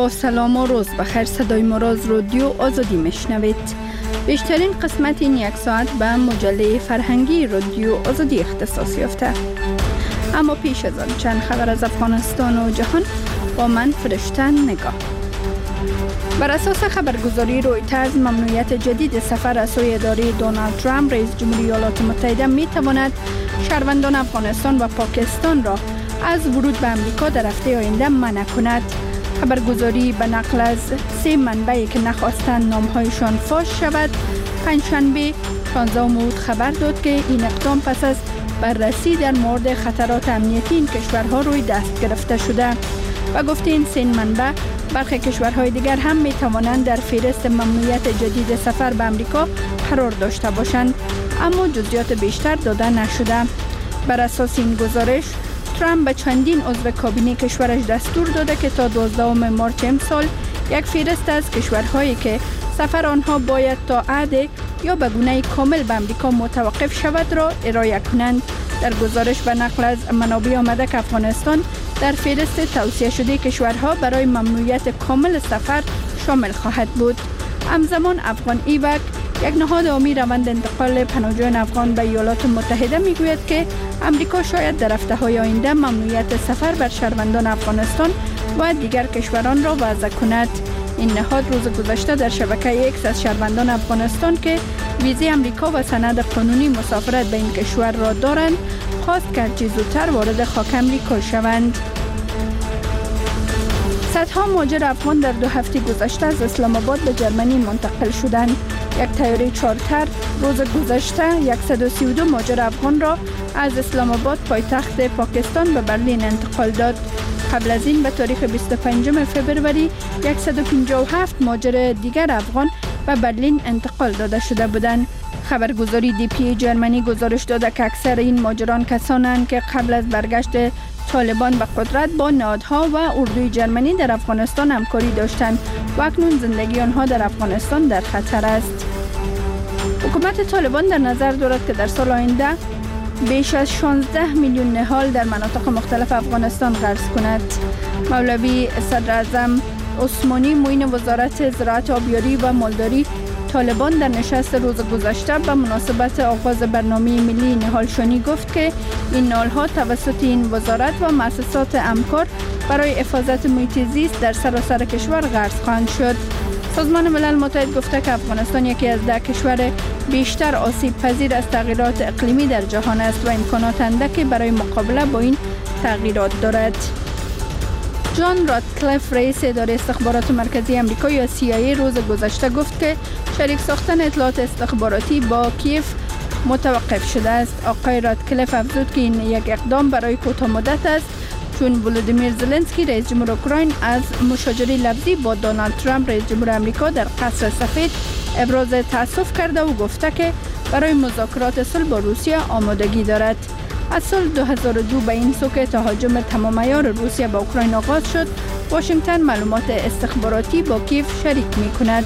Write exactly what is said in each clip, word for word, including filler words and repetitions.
با سلام و روز بخیر، صدای مراز رادیو آزادی میشنوید. بیشترین قسمت این یک ساعت به مجله فرهنگی رادیو آزادی اختصاص یافته. اما پیش از آن چند خبر از افغانستان و جهان با من فرشته نگاه. بر اساس خبرگزاری رویترز، ممنوعیت جدید سفر از سوی اداره دونالد ترامپ رئیس جمهوری ایالات متحده می تواند شهروندان افغانستان و پاکستان را از ورود به امریکا در هفته آینده منع کند. خبرگزاری به نقل از سه منبعی که نخواستند نامهایشان فاش شود، پنجشنبه شانزدهم اوت خبر داد که این اقدام پس از بررسی در مورد خطرات امنیتی این کشورها روی دست گرفته شده و گفته این سه منبع برخی کشورهای دیگر هم می توانند در فهرست ممنوعیت جدید سفر به امریکا قرار داشته باشند، اما جزئیات بیشتر داده نشده. بر اساس این گزارش، ترامپ به چندین عضو کابینه کشورش دستور داده که تا دوازدهم مارس امسال یک فهرست از کشورهایی که سفر آنها باید تا عهد یا به گونه کامل به امریکا متوقف شود را ارائه کنند. در گزارش به نقل از منابع آمده که افغانستان در فهرست توصیه شده کشورها برای ممنوعیت کامل سفر شامل خواهد بود. همزمان افغان ایوک، یک نهاد عامی روند انتقال پناهجویان افغان به ایالات متحده میگوید که امریکا شاید در هفته‌های آینده ممنوعیت سفر بر شهروندان افغانستان و دیگر کشوران را وضع کند. این نهاد روز گذشته در شبکه ایکس از شهروندان افغانستان که ویزای امریکا و سند قانونی مسافرت به این کشور را دارند خواست که هرچه زودتر وارد خاک امریکا شوند. صدها مهاجر افغان در دو هفته گذشته از اسلام آباد به جرمنی منتقل شدند. یک طیاره چارتر روز گذشته صد و سی و دو مهاجر افغان را از اسلام آباد پایتخت پاکستان به برلین انتقال داد. قبل از این به تاریخ بیست و پنجم فوریه صد و پنجاه و هفت مهاجر دیگر افغان به برلین انتقال داده شده بودند. خبرگزاری دی پی جرمنی گزارش داده که اکثر این مهاجران کسانند که قبل از برگشت طالبان به قدرت با نهادها و اردوی جرمنی در افغانستان همکاری داشتند و اکنون زندگی آنها در افغانستان در خطر است. حکومت طالبان در نظر دارد که در سال آینده بیش از شانزده میلیون نهال در مناطق مختلف افغانستان غرس کند. مولوی صدراعظم عثمانی معین وزارت زراعت، آبیاری و مالداری طالبان در نشست روز گذشته به مناسبت آغاز برنامه ملی نهالشانی گفت که این نهال‌ها توسط این وزارت و مؤسسات همکار برای حفاظت محیط زیست در سراسر کشور غرس خواهند شد. سازمان ملل متحد گفته که افغانستان یکی از ده کشور بیشتر آسیب پذیر از تغییرات اقلیمی در جهان است و امکانات اندکی برای مقابله با این تغییرات دارد. جان راتکلیف، رئیس اداره استخبارات مرکزی آمریکا یا سی آی ای روز گذشته گفت که شریک ساختن اطلاعات استخباراتی با کیف متوقف شده است. آقای راتکلیف افزود که این یک اقدام برای کوتاه مدت است، چون ولودیمیر زلنسکی رئیس جمهور اوکراین از مشاجره لفظی با دونالد ترامپ رئیس جمهور آمریکا در قصر سفید ابراز تأسف کرده و گفته که برای مذاکرات صلح با روسیه آمادگی دارد. از سال دو هزار و دو به این سو که تهاجم تمام عیار روسیه به اوکراین آغاز شد، واشنگتن معلومات استخباراتی با کیف شریک می کند.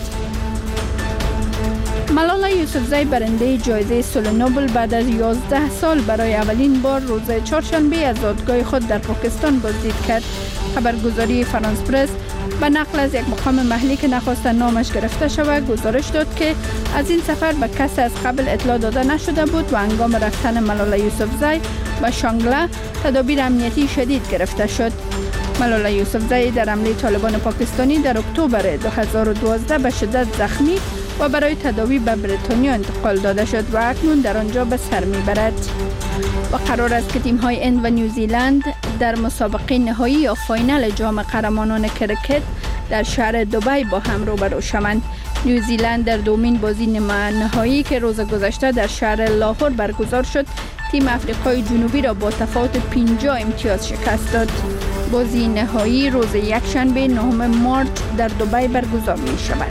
ملالا یوسفزئی برنده جایزه صلح نوبل بعد از یازده سال برای اولین بار روز چهارشنبه از زادگاه خود در پاکستان بازدید کرد. خبرگزاری فرانس پرس به نقل از یک مقام محلی که نخواست نامش گرفته شود گزارش داد که از این سفر به کسی از قبل اطلاع داده نشده بود و هنگام رفتن ملالا یوسفزئی به شانگله تدابیر امنیتی شدید گرفته شد. ملالا یوسفزئی در حمله طالبان پاکستانی در اکتبر دو هزار و دوازده به شدت زخمی و برای تداوی به بریتانیا انتقال داده شد و اکنون در آنجا به سر میبرد. و قرار است که تیم های هند و نیوزیلند در مسابقه نهایی یا فاینال جام قهرمانان کرکت در شهر دبی با هم روبرو شوند. نیوزیلند در دومین بازی نهایی که روز گذشته در شهر لاهور برگزار شد، تیم آفریقای جنوبی را با تفاوت پنجاه امتیاز شکست داد. بازی نهایی روز یکشنبه نهم مارس در دبی برگزار می شود.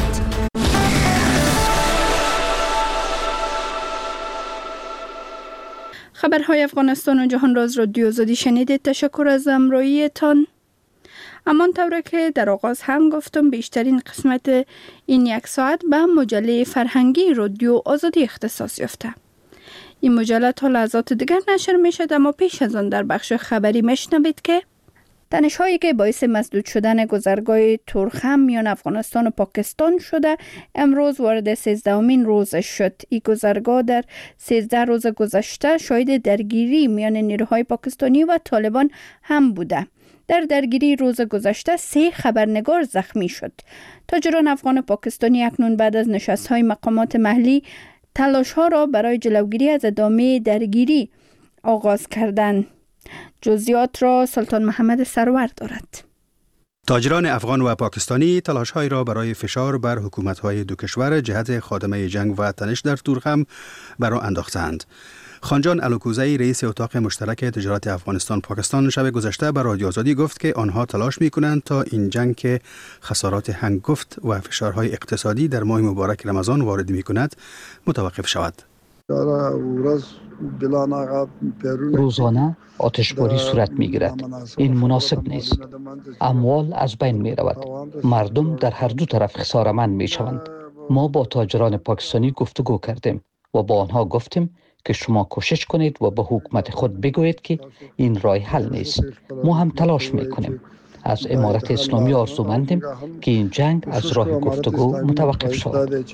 خبرهای افغانستان و جهان را از رادیو آزادی شنیدید. تشکر از همراهیتان. همان طوری که در آغاز هم گفتم، بیشترین قسمت این یک ساعت به مجله فرهنگی رادیو آزادی اختصاص یافته. این مجله تا لحظات دیگر نشر می شد، اما پیش از آن در بخش خبری میشنوید که تنش‌هایی که باعث مسدود شدن گذرگاه تورخم میان افغانستان و پاکستان شده امروز وارد سیزدهمین روزش شد. این گذرگاه در سیزده روز گذشته شاهد درگیری میان نیروهای پاکستانی و طالبان هم بوده. در درگیری روز گذشته سه خبرنگار زخمی شد. تاجران افغان و پاکستانی اکنون بعد از نشست‌های مقامات محلی تلاش‌ها را برای جلوگیری از ادامه درگیری آغاز کردند. جزئیات را سلطان محمد سرور دارد. تاجران افغان و پاکستانی تلاش‌های را برای فشار بر حکومت‌های دو کشور جهت خاتمه جنگ و تنش در تورخم برآ انداختند. خانجان الوکوزی رئیس اتاق مشترک تجارت افغانستان پاکستان شب گذشته به رادیو آزادی گفت که آنها تلاش می‌کنند تا این جنگ که خسارات هنگفت و فشارهای اقتصادی در ماه مبارک رمضان وارد می‌کند متوقف شود. روزانه آتشباری صورت می‌گیرد. این مناسب نیست. اموال از بین می‌رود. مردم در هر دو طرف خساره‌مند می‌شوند. ما با تاجران پاکستانی گفتگو کردیم و با آنها گفتیم که شما کوشش کنید و به حکومت خود بگویید که این راه حل نیست. ما هم تلاش میکنیم. از امارت اسلامی آرزومندیم که این جنگ از راه گفتگو متوقف شود.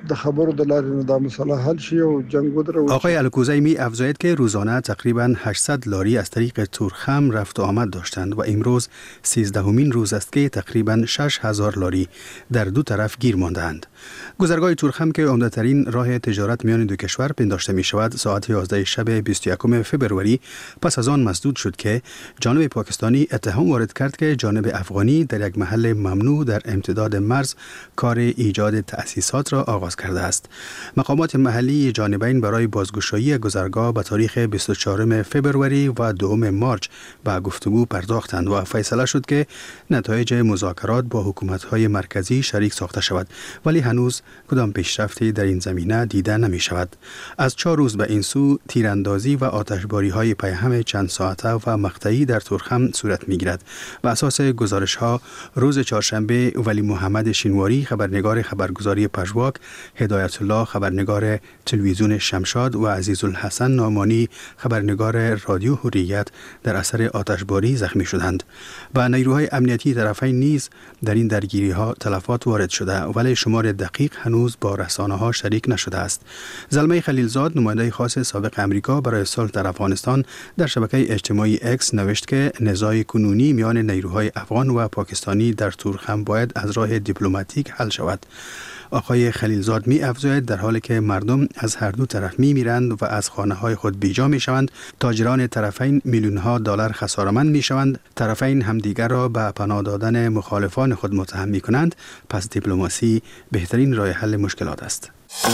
آقای الکوزی می افزاید که روزانه تقریباً هشتصد لاری از طریق تورخم رفت و آمد داشتند و امروز سیزدهمین روز است که تقریباً شش هزار لاری در دو طرف گیر ماندند. گذرگاه تورخم که عمده‌ترین راه تجارت میان دو کشور پنداشته می شود ساعت یازده شب بیست و یکم فبروری پس از آن مسدود شد که جانب پاکستانی اتهام وارد کرد که جانب افغانی در یک محل ممنوع در امتداد مرز کار ایجاد تأسیسات را آغاز کرده است. مقامات محلی جانبین برای بازگشایی گذرگاه به تاریخ بیست و چهارم فبروری و دوم مارچ به گفتگو پرداختند و فیصله شد که نتایج مذاکرات با حکومت‌های مرکزی شریک ساخته شود، ولی هنوز کدام پیشرفتی در این زمینه دیده نمی شود. از چهار روز به این سو تیراندازی و آتشباری‌های پیهم چند ساعته و مقطعی در تورخم صورت می‌گیرد. و اساس گزارش‌ها روز چهارشنبه ولی محمد شینواری خبرنگار خبرگزاری پژواک، هدایت الله خبرنگار تلویزیون شمشاد و عزیزالحسن نعمانی خبرنگار رادیو حریت در اثر آتشباری زخمی شدند. و نیروهای امنیتی طرفین نیز در این درگیری‌ها تلفات وارد شده، ولی شمار دقیق هنوز با رسانه‌ها شریک نشده است. زلمه خلیلزاد نماینده خاص سابق امریکا برای صلح در افغانستان در شبکه اجتماعی اکس نوشت که نزاع کنونی میان نیروهای افغان و پاکستانی در تورخم باید از راه دیپلماتیک حل شود. آقای خلیلزاد می افزاید در حالی که مردم از هر دو طرف می میرند و از خانه های خود بیجا می شوند، تاجران طرفین میلیون ها دلار خساره‌مند می شوند، طرفین همدیگر را به پناه دادن مخالفان خود متهم می کنند، پس دیپلماسی بهترین راه حل مشکلات است.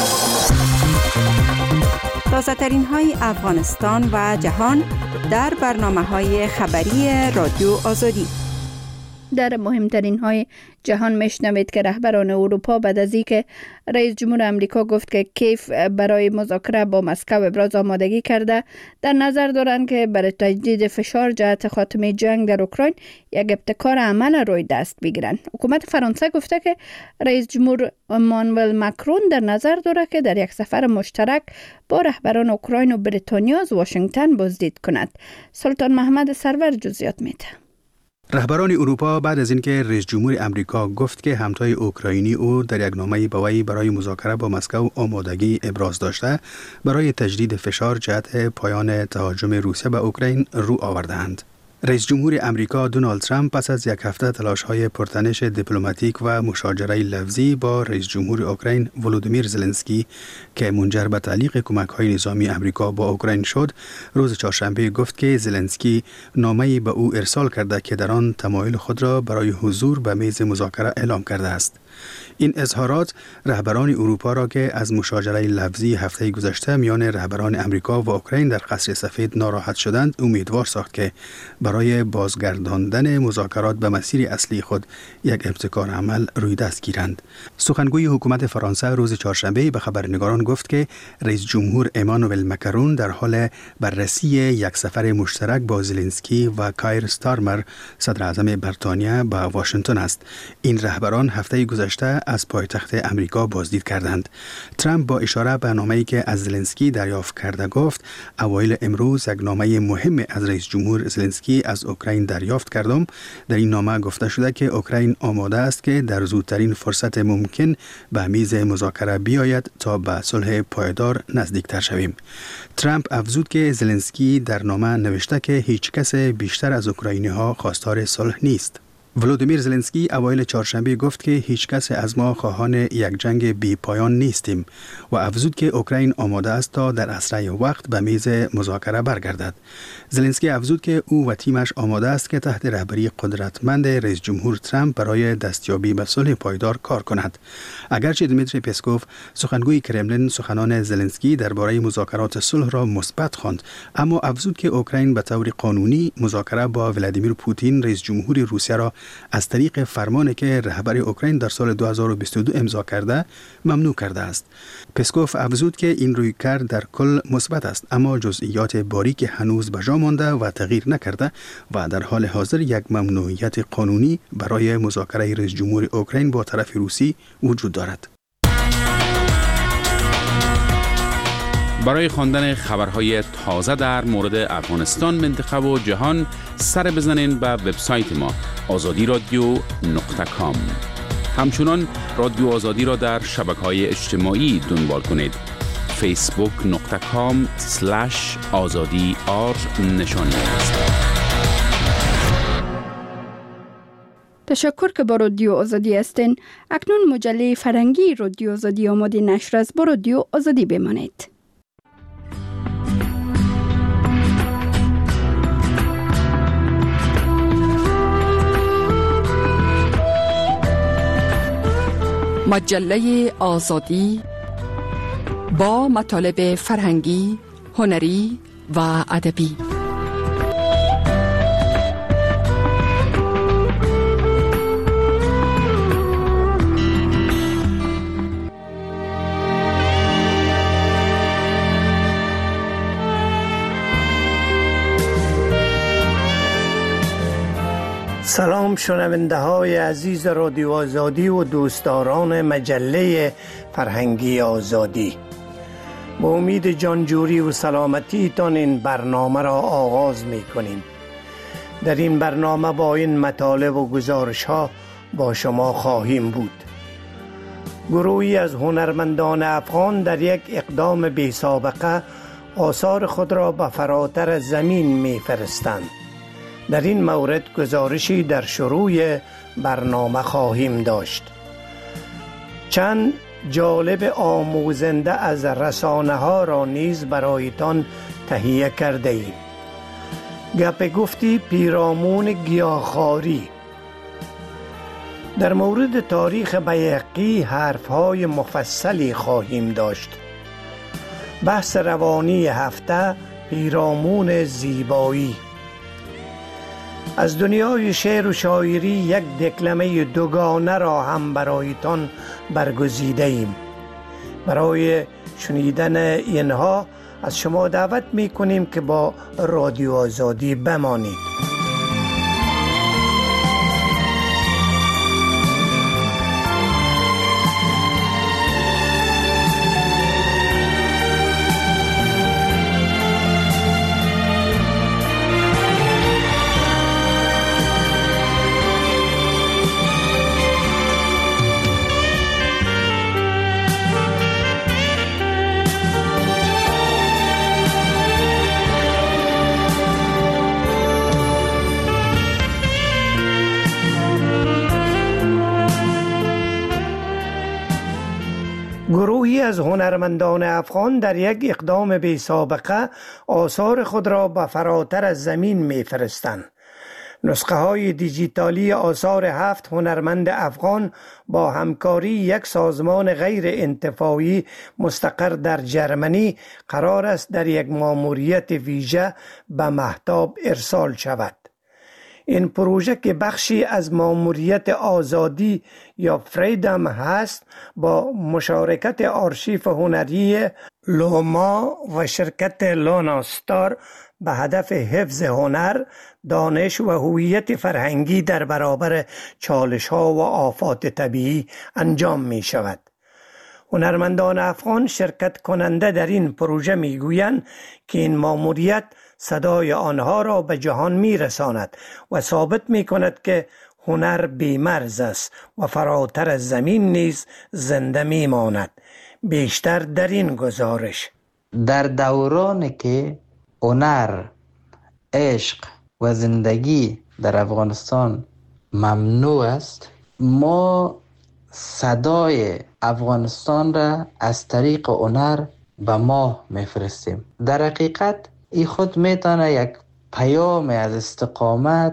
تازه ترین های افغانستان و جهان در برنامه های خبری رادیو آزادی. در مهمترین های جهان میشنوید که رهبران اروپا بعد از اینکه رئیس جمهور امریکا گفت که کیف برای مذاکره با مسکو ابراز آمادگی کرده، در نظر دارند که برای تجدید فشار جهت خاتمه جنگ در اوکراین یک ابتکار عمل روی دست بگیرند. حکومت فرانسه گفته که رئیس جمهور امانوئل ماکرون در نظر دارد که در یک سفر مشترک با رهبران اوکراین و بریتانیا از واشنگتن بازدید کند. سلطان محمد سرور جزئیات میده. رهبران اروپا بعد از اینکه رئیس جمهور امریکا گفت که همتای اوکراینی او در یک نامه به وی برای مذاکره با مسکو آمادگی ابراز داشته، برای تجدید فشار جهت پایان تهاجم روسیه به اوکراین رو آوردند. رئیس جمهور امریکا دونالد ترامپ پس از یک هفته تلاش‌های پرتنش دیپلماتیک و مشاجره لفظی با رئیس جمهور اوکراین ولودیمیر زلنسکی که منجر به تعلیق کمک‌های نظامی امریکا با اوکراین شد، روز چهارشنبه گفت که زلنسکی نامه‌ای به او ارسال کرده که در آن تمایل خود را برای حضور به میز مذاکره اعلام کرده است. این اظهارات رهبران اروپا را که از مشاجره لفظی هفته گذشته میان رهبران امریکا و اوکراین در قصر سفید ناراحت شدند امیدوار ساخت که برای بازگرداندن مذاکرات به مسیر اصلی خود یک ابتکار عمل روی دست گیرند. سخنگوی حکومت فرانسه روز چهارشنبه به خبرنگاران گفت که رئیس جمهور امانوئل ماکرون در حال بررسی یک سفر مشترک با زلنسکی و کایر استارمر صدر اعظم بریتانیا به واشنگتن است. این رهبران هفته گذشته گذشته از پایتخت امریکا بازدید کردند. ترامپ با اشاره به نامه‌ای که از زلنسکی دریافت کرده گفت اوایل امروز یک نامه مهم از رئیس جمهور زلنسکی از اوکراین دریافت کردم. در این نامه گفته شده که اوکراین آماده است که در زودترین فرصت ممکن به میز مذاکره بیاید تا به صلح پایدار نزدیکتر شویم. ترامپ افزود که زلنسکی در نامه نوشته که هیچ کس بیشتر از اوکراینی ها خواستار صلح نیست. ولودیمیر زلنسکی اوایل چهارشنبه گفت که هیچ کس از ما خواهان یک جنگ بی پایان نیستیم و افزود که اوکراین آماده است تا در اسرع وقت به میز مذاکره برگردد. زلنسکی افزود که او و تیمش آماده است که تحت رهبری قدرتمند رئیس جمهور ترامپ برای دستیابی به صلح پایدار کار کند. اگرچه دمیتری پسکوف سخنگوی کرملین سخنان زلنسکی درباره مذاکرات صلح را مثبت خواند، اما افزود که اوکراین به طور قانونی مذاکره با ولادیمیر پوتین رئیس جمهور روسیه را از طریق فرمانی که رهبر اوکراین در سال دو هزار و بیست و دو امضا کرده ممنوع کرده است. پسکوف افزود که این رویکرد در کل مثبت است، اما جزئیات باریک هنوز به جا مانده و تغییر نکرده و در حال حاضر یک ممنوعیت قانونی برای مذاکره رئیس جمهور اوکراین با طرف روسی وجود دارد. برای خواندن خبرهای تازه در مورد افغانستان، منطقه و جهان سر بزنین به وبسایت ما آزادی رادیو نقطه کام. همچنان رادیو آزادی را در شبکه‌های اجتماعی دنبال کنید. فیسبوک نقطه کام سلش آزادی آر نشانی است. تشکر که با رادیو آزادی هستین. اکنون مجله فرهنگی رادیو آزادی آماده نشر است. با رادیو آزادی بمانید. مجله آزادی با مطالب فرهنگی، هنری و ادبی. سلام شنونده های عزیز رادیو آزادی و دوستداران مجله فرهنگی آزادی. با امید جانجوری و سلامتی تان این برنامه را آغاز می کنیم. در این برنامه با این مطالب و گزارش ها با شما خواهیم بود. گروهی از هنرمندان افغان در یک اقدام بی سابقه آثار خود را به فراتر از زمین می فرستند. در این مورد گزارشی در شروع برنامه خواهیم داشت. چند جالب آموزنده از رسانه ها را نیز برایتان تهیه کرده ایم. گپ گفتی پیرامون گیاهخواری. در مورد تاریخ بیهقی حرفهای مفصلی خواهیم داشت. بحث روانی هفته پیرامون زیبایی. از دنیای شعر و شاعری یک دکلمه دوگانه را هم برایتان برگزیده ایم. برای شنیدن اینها از شما دعوت می کنیم که با رادیو آزادی بمانید. گروهی از هنرمندان افغان در یک اقدام بی سابقه آثار خود را به فراتر از زمین می فرستند. نسخه های دیجیتالی آثار هفت هنرمند افغان با همکاری یک سازمان غیر انتفاعی مستقر در جرمنی قرار است در یک ماموریت ویژه به مهتاب ارسال شود. این پروژه که بخشی از ماموریت آزادی یا فریدم هست، با مشارکت آرشیف هنری لوما و شرکت لوناستار به هدف حفظ هنر، دانش و هویت فرهنگی در برابر چالش ها و آفات طبیعی انجام می شود. هنرمندان افغان شرکت کننده در این پروژه می گویند که این ماموریت صدای آنها را به جهان می رساند و ثابت می کند که هنر بی‌مرز است و فراتر از زمین نیز زنده می ماند. بیشتر در این گزارش. در دورانی که هنر، عشق و زندگی در افغانستان ممنوع است، ما صدای افغانستان را از طریق هنر به ماه میفرستیم. در حقیقت این خود میتونه یک پیام از استقامت،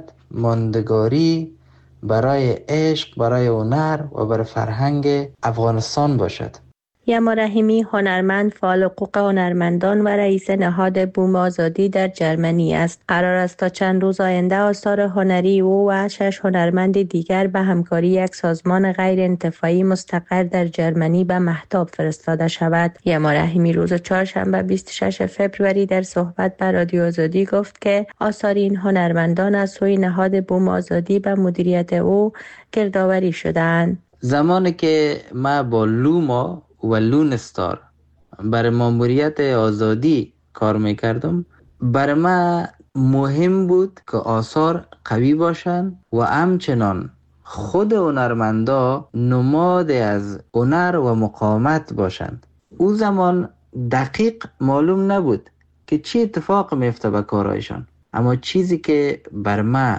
ماندگاری برای عشق، برای هنر و برای فرهنگ افغانستان باشد. یما رحیمی هنرمند، فعال حقوق هنرمندان و رئیس نهاد بوم آزادی در جرمنی است. قرار است تا چند روز آینده آثار هنری او و شش هنرمند دیگر به همکاری یک سازمان غیر انتفاعی مستقر در جرمنی به مهتاب فرستاده شود. یما رحیمی روز چهارشنبه بیست و ششم فوریه در صحبت با رادیو آزادی گفت که آثار این هنرمندان از سوی نهاد بوم آزادی به مدیریت او گردآوری شدند. زمانی که ما با لوما و لونستار برای ماموریت آزادی کار میکردم، برای ما مهم بود که آثار قوی باشند و همچنان خود هنرمندا نماد از هنر و مقاومت باشند. او زمان دقیق معلوم نبود که چی اتفاق میفته به کارهایشان، اما چیزی که بر ما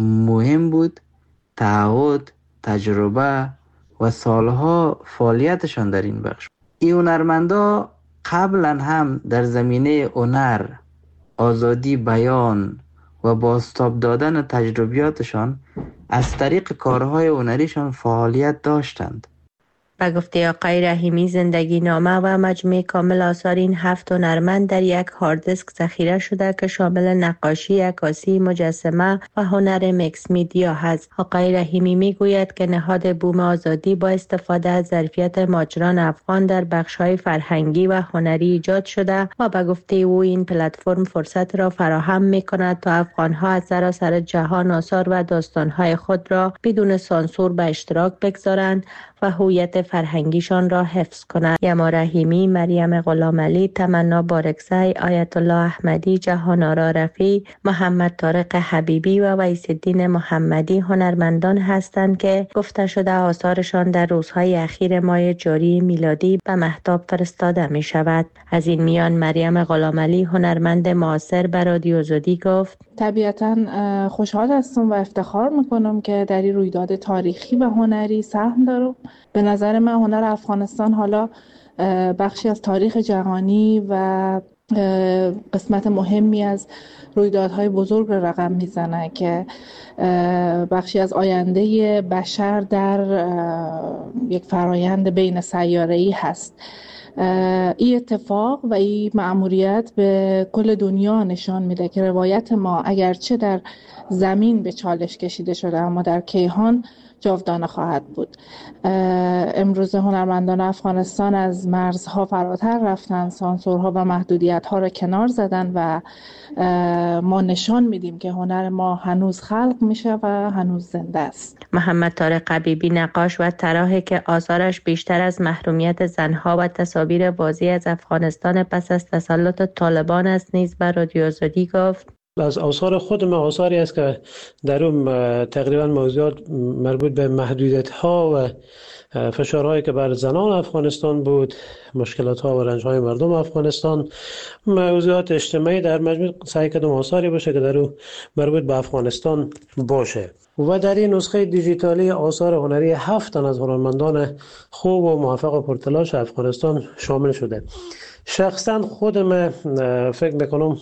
مهم بود تعهد، تجربه و سالها فعالیتشان در این بخش. این هنرمندا قبلا هم در زمینه هنر، آزادی بیان و بازتاب دادن تجربیاتشان از طریق کارهای هنریشان فعالیت داشتند. به گفته آقای رحیمی، زندگی نامه و مجموعه کامل آثار این هفت هنرمند در یک هارد دیسک ذخیره شده که شامل نقاشی، عکاسی، مجسمه و هنر میکس میدیا هست. آقای رحیمی میگوید که نهاد بوم آزادی با استفاده از ظرفیت ماجران افغان در بخش‌های فرهنگی و هنری ایجاد شده و به گفته او این پلتفرم فرصت را فراهم می‌کند تا افغان‌ها از سراسر جهان آثار و داستان‌های خود را بدون سانسور به اشتراک بگذارند و هویت فرهنگیشان را حفظ کنند. یما رحیمی، مریم غلامعلی، تمنا بارکزی، آیت الله احمدی، جهان آرا رفیع، محمد طارق حبیبی و ویس الدین محمدی هنرمندان هستند که گفته شده آثارشان در روزهای اخیر ماه جاری میلادی به مهتاب فرستاده می شود. از این میان مریم غلامعلی هنرمند معاصر به رادیو آزادی گفت: طبیعتاً خوشحال هستم و افتخار میکنم که در این رویداد تاریخی و هنری سهم دارم. به نظر من هنر افغانستان حالا بخشی از تاریخ جهانی و قسمت مهمی از رویدادهای بزرگ را رقم میزنه که بخشی از آینده بشر در یک فرایند بین سیاره‌ای هست. این اتفاق و این مأموریت به کل دنیا نشان میده که روایت ما اگرچه در زمین به چالش کشیده شده اما در کیهان جاودانه خواهد بود. امروز هنرمندان افغانستان از مرزها فراتر رفتن، سانسورها و محدودیت‌ها را کنار زدن و ما نشان میدیم که هنر ما هنوز خلق میشه و هنوز زنده است. محمد طارق حبیبی، نقاش و طراحی که آثارش بیشتر از محرومیت زنها و تصاویر بازی از افغانستان پس از تسلط طالبان است، نیز به رادیو آزادی گفت: از آثار خود من آثاری است که در اون تقریبا موضوعات مربوط به محدودیت‌ها و فشارهایی که بر زنان افغانستان بود، مشکلات‌ها و رنج‌های مردم افغانستان، موضوعات اجتماعی در مجموع سعی کردم آثاری باشه که در اون مربوط به افغانستان باشه. و در این نسخه دیجیتالی آثار هنری هفت تن از هنرمندان خوب و موفق و پرتلاش افغانستان شامل شده. شخصا خودم فکر میکنم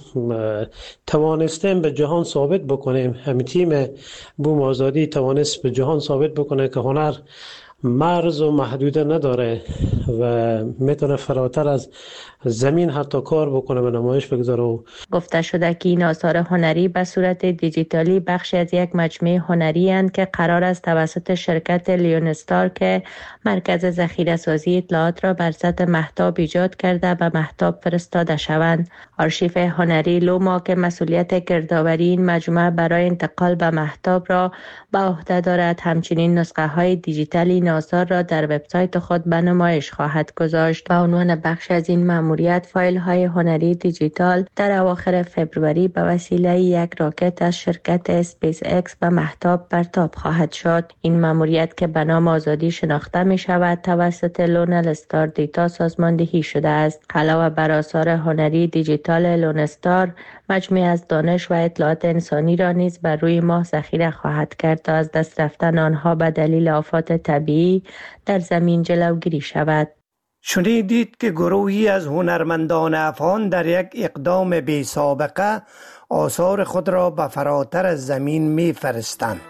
توانستیم به جهان ثابت بکنیم، همین تیم بوم آزادی توانست به جهان ثابت بکنه که هنر مرز و محدوده نداره و میتونه فراتر از زمین حتی کار بکنه و نمایش بگذاره. گفته شده که این آثار هنری به صورت دیجیتالی بخشی از یک مجموعه هنری اند که قرار است توسط شرکت لیونستار که مرکز ذخیره سازی اطلاعات را بر سطح مهتاب ایجاد کرده به مهتاب فرستاده شوند. آرشیف هنری لوما که مسئولیت گردآوری این مجموعه برای انتقال به مهتاب را به عهده دارد، همچنین نسخه های دیجیتالی این آثار را در وبسایت خود به نمایش خواهد گذاشت. به عنوان بخش از این مأموریت فایل های هنری دیجیتال در اواخر فوریه به وسیله یک راکت از شرکت اسپیس اکس به مهتاب پرتاب خواهد شد. این مأموریت که به نام آزادی شناخته می شود توسط لونستار دیتا سازماندهی شده است. علاوه بر آثار هنری دیجیتال، لونستار مجموعه از دانش و اطلاعات انسانی را نیز بر روی ماه ذخیره خواهد کرد تا از دست رفتن آنها به دلیل آفات طبیعی در زمین جلوگیری شود. شنیدید که گروهی از هنرمندان افغان در یک اقدام بی سابقه آثار خود را به فراتر از زمین می فرستند.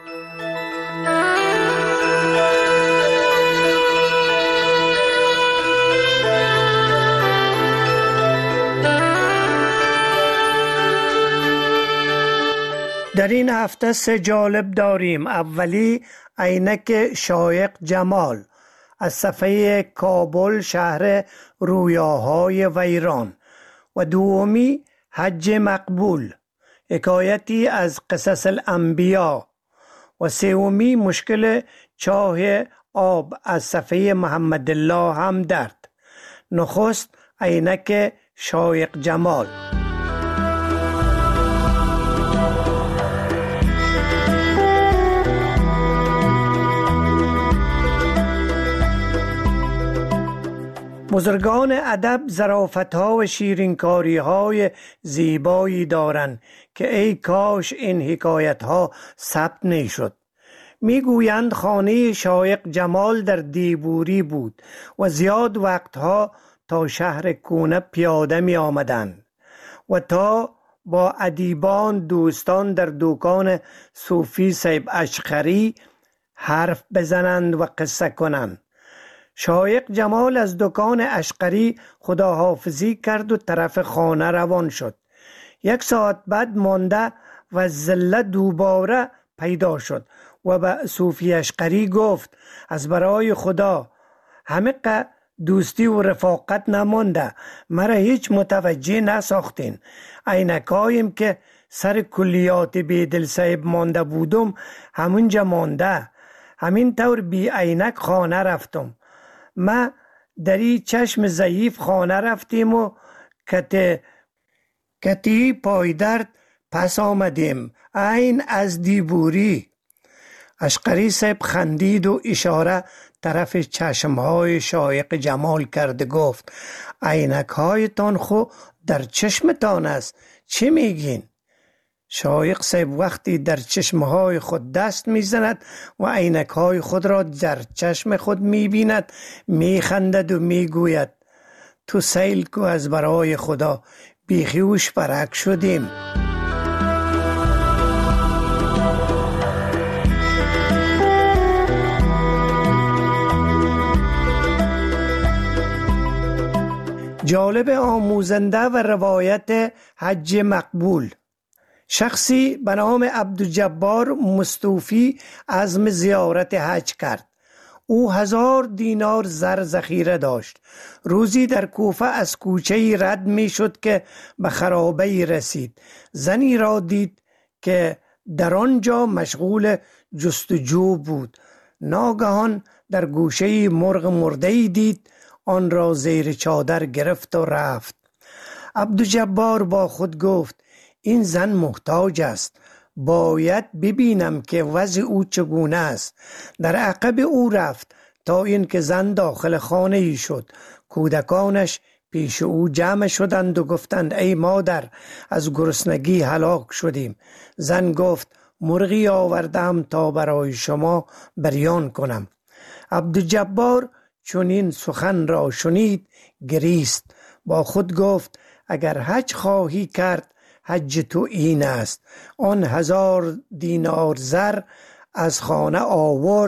در این هفته سه جالب داریم. اولی عینک شایق جمال از صفحه کابل شهر رویاهای ویران و دومی حج مقبول حکایتی از قصص الانبیا و سومی مشکل چاه آب از صفحه محمد الله همدرد. نخست عینک شایق جمال. بزرگان ادب ظرافت‌ها و شیرینکاری‌های زیبایی دارند که ای کاش این حکایت‌ها ثبت نشد. میگویند خانه شایق جمال در دیبوری بود و زیاد وقتها تا شهر کونه پیاده می آمدند و تا با ادیبان دوستان در دکان صوفی صاحب اشقری حرف بزنند و قصه کنند. شایق جمال از دکان اشقری خداحافظی کرد و طرف خانه روان شد. یک ساعت بعد مانده و زله دوباره پیدا شد و به صوفی اشقری گفت از برای خدا همه دوستی و رفاقت نمانده، مرا هیچ متوجه نساختین. عینکایم که سر کلیات بیدل صاحب مانده بودم همونجا مانده، همین طور بی عینک خانه رفتم. ما در این چشم ضعیف خانه رفتیم و کتی کتی پایدرد پس آمدیم عین از دیبوری. اشقری صاحب خندید و اشاره طرف چشمهای شایق جمال کرد، گفت عینک هایتان خو در چشمتان است، چی میگین؟ شایق صاحب وقتی در چشمهای خود دست میزند و عینک های خود را در چشم خود میبیند میخندد و میگوید تو سیل کو از برای خدا، بیخیوش برک شدیم. جالب آموزنده و روایت حج مقبول. شخصی به نام عبدالجبار مستوفی عزم زیارت حج کرد. او هزار دینار زر ذخیره داشت. روزی در کوفه از کوچه‌ای رد می شد که به خرابه‌ای رسید. زنی را دید که در آنجا مشغول جستجو بود. ناگهان در گوشه‌ای مرغ مرده‌ای دید، آن را زیر چادر گرفت و رفت. عبدالجبار با خود گفت این زن محتاج است، باید ببینم که وضع او چگونه است. در عقب او رفت تا اینکه زن داخل خانه ای شد. کودکانش پیش او جمع شدند و گفتند ای مادر، از گرسنگی هلاک شدیم. زن گفت مرغی آوردم تا برای شما بریان کنم. عبدالجبار چون این سخن را شنید گریست. با خود گفت اگر حج خواهی کرد حج تو این است. آن هزار دینار زر از خانه آورد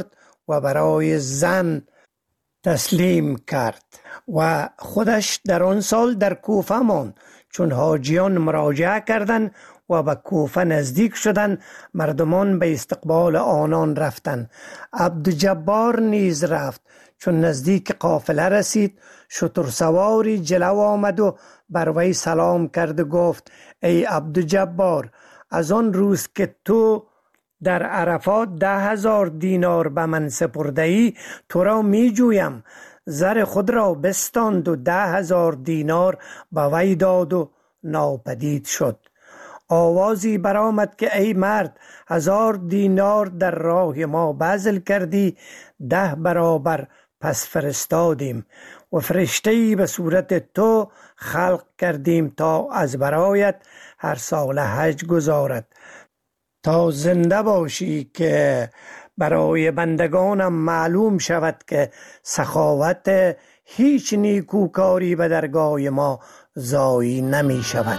و برای زن تسلیم کرد و خودش در آن سال در کوفه ماند. چون حاجیان مراجعه کردند و به کوفه نزدیک شدند، مردمان به استقبال آنان رفتند. عبدالجبار نیز رفت. چون نزدیک قافله رسید، شترسواری جلو آمد و بر وی سلام کرد و گفت: ای عبدالجبار، از آن روز که تو در عرفات ده هزار دینار به من سپرده ای، تو را می جویم. زر خود را بستاند و ده هزار دینار به وی داد و ناپدید شد. آوازی برآمد که ای مرد، هزار دینار در راه ما بذل کردی، ده برابر پس فرستادیم و فرشته‌ای به صورت تو خلق کردیم تا از برایت هر سال حج گزارد. تا زنده باشی که برای بندگانم معلوم شود که سخاوت هیچ نیکوکاری به درگاه ما ضایع نمی شود.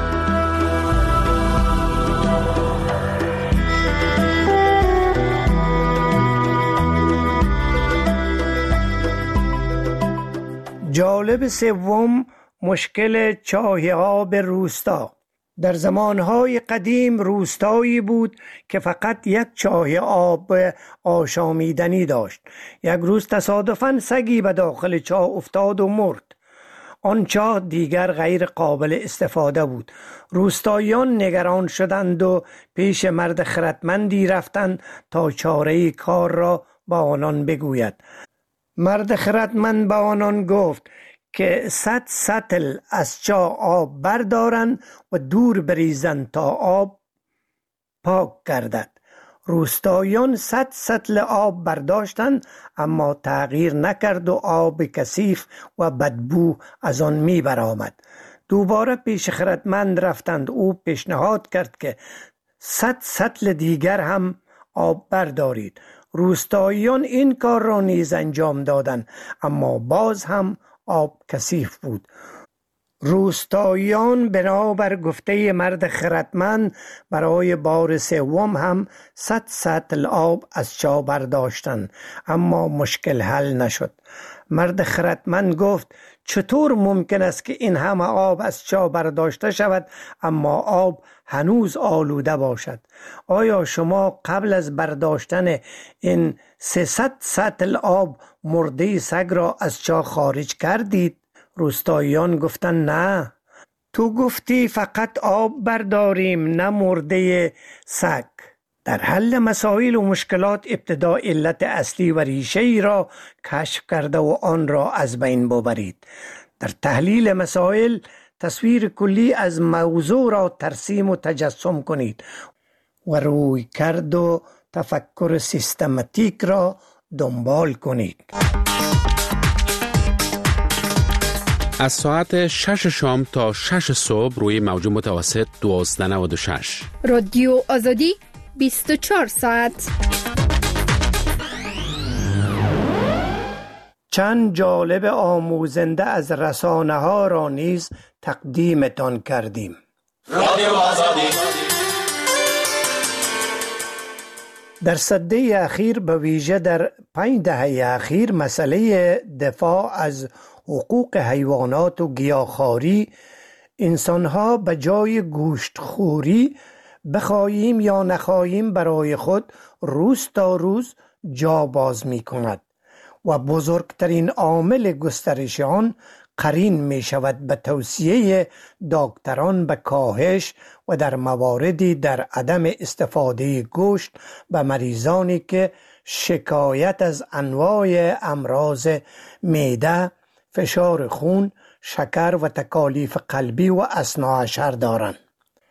جالب سوم، مشکل چاه آب روستا. در زمانهای قدیم روستایی بود که فقط یک چاه آب آشامیدنی داشت. یک روز تصادفاً سگی به داخل چاه افتاد و مرد. آن چاه دیگر غیر قابل استفاده بود. روستاییان نگران شدند و پیش مرد خردمندی رفتند تا چاره کار را با آنان بگوید. مرد خردمند به آنان گفت که صد سطل از چاه آب بردارند و دور بریزند تا آب پاک گردد. روستاییان صد سطل آب برداشتند، اما تغییر نکرد و آب کثیف و بدبو از آن می برآمد. دوباره پیش خردمند رفتند. او پیشنهاد کرد که صد سطل دیگر هم آب بردارید. روستاییان این کار را نیز انجام دادند، اما باز هم آب کثیف بود. روستاییان بنابر گفته مرد خردمند برای بار سوم هم صد سطل آب از چاه برداشتند، اما مشکل حل نشد. مرد خردمند گفت: چطور ممکن است که این همه آب از چاه برداشته شود اما آب هنوز آلوده باشد؟ آیا شما قبل از برداشتن این سیصد سطل آب مرده سگ را از چاه خارج کردید؟ روستاییان گفتند: نه، تو گفتی فقط آب برداریم، نه مرده سگ. در حل مسائل و مشکلات ابتدا علت اصلی و ریشه ای را کشف کرده و آن را از بین ببرید. در تحلیل مسائل تصویر کلی از موضوع را ترسیم و تجسم کنید و روی کرد و تفکر سیستماتیک را دنبال کنید. از ساعت شش شام تا شش صبح روی موج متوسط دوازده و نود و شش. رادیو آزادی بیست و چهار ساعت. چند جالب آموزنده از رسانه ها را نیز تقدیمتان کردیم. رادیو آزادی. در سده اخیر، به ویژه در پنج دهه اخیر، مسئله دفاع از حقوق حیوانات و گیاهخواری، انسانها به جای گوشت خوری بخواهیم یا نخواهیم برای خود روز تا روز جا باز می کند و بزرگترین عامل گسترش آن قرین می شود به توصیه دکتران به کاهش و در مواردی در عدم استفاده گوشت به مریضانی که شکایت از انواع امراض معده، فشار خون، شکر و تکالیف قلبی و اثناعشر دارند.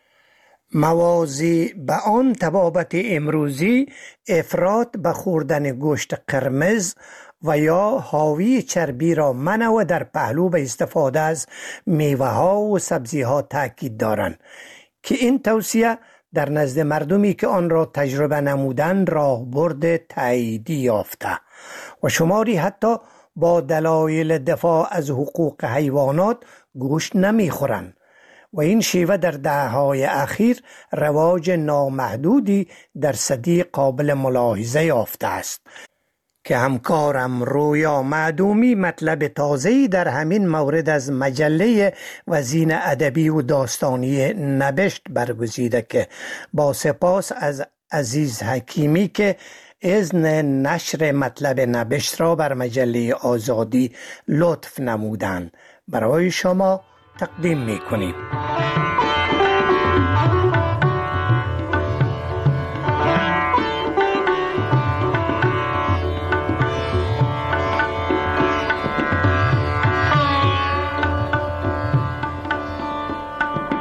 موازی به آن طبابت امروزی، افراط به خوردن گوشت قرمز و یا حاوی چربی را منع و در پهلو به استفاده از میوه ها و سبزی ها تاکید دارند که این توصیه در نزد مردمی که آن را تجربه نمودند راهبرد تاییدی یافته و شماری حتی با دلایل دفاع از حقوق حیوانات گوشت نمیخورند و این شیوه در دهه‌های اخیر رواج نامحدودی در سدی قابل ملاحظه یافته است. که همکارم رویا معدومی مطلب تازه‌ای در همین مورد از مجله وزین ادبی و داستانی نبشت برگزیده که با سپاس از عزیز حکیمی که اذن نشر مطلب نبشت را بر مجله آزادی لطف نمودند برای شما تقدیم می کنیم.